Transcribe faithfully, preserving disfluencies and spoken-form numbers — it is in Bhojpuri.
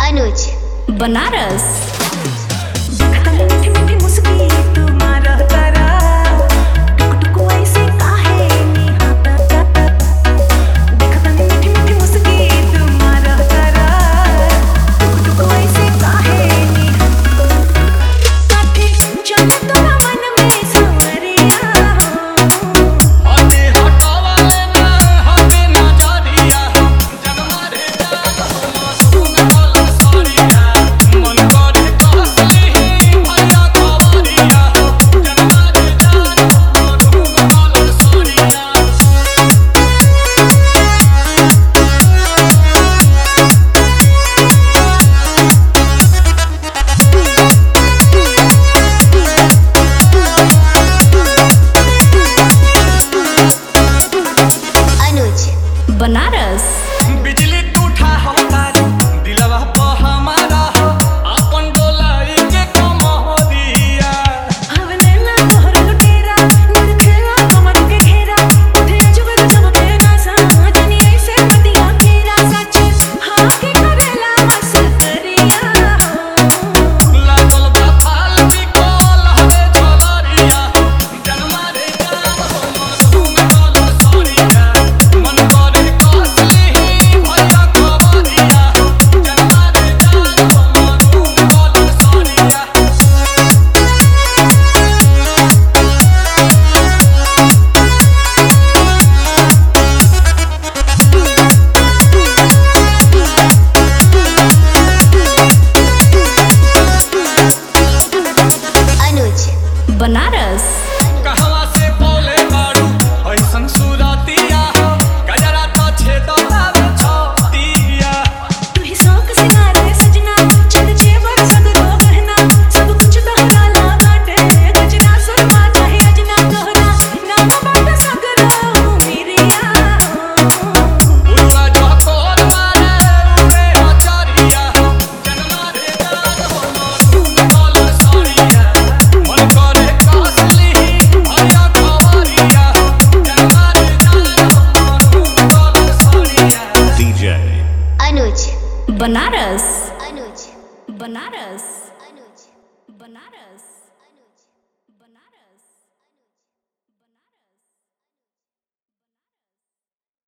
अनुज बनारस। मीठी मीठी मुस्की तुम्हारा तारा टुक टुक ऐसे काहे निहाता देखता मीठी मीठी मुस्की तुम्हारा तारा टुक टुक ऐसे काहे निहाता काठी जब तोरा मन में सवरिया हटे हटावा लेना हटे ना जारिया जनमा रे सुन बोल सरिया मन करे कसली भैया खबरिया जनमा रे जान सुन बोल सरिया अनुज बनारस। बिजली टूटा हमारा दिलवा पे हमारा हो अपन डोलाई के कमरिया हवले ना तोहर लुटेरा निरखेला कमर के घेरा उठे जुगल चमकेगा साजनी ऐसे बतिया केरा सच हाँ के करेला मस करिया लागल बा फालती कोल हवे झलरिया जनमा रे जान सुन बोल सरिया मन करे कसली भैया खबरिया जनमा रे जान सुन बोल सरिया अनुज बनारस। कहवा से बोले बाड़ू ऐसन सुरतिया हो गजरा तो छेदता छतिया तू ही शौक सिंगार है सजना चल जेवर सगरो गहना सब कुछ तोहरा ला बाटे गजरा सुरमा चाहे अजना तोहरा नाम बाटे सगरो मेरिया उड़वा जो कोर मारे उड़े हचरिया जनमा रे जान सुन बोल सरिया मन करे कसली भैया खबरिया जनमा रे जान सुन बोल सरिया D J अनुज बनारस। अनुज बनारस।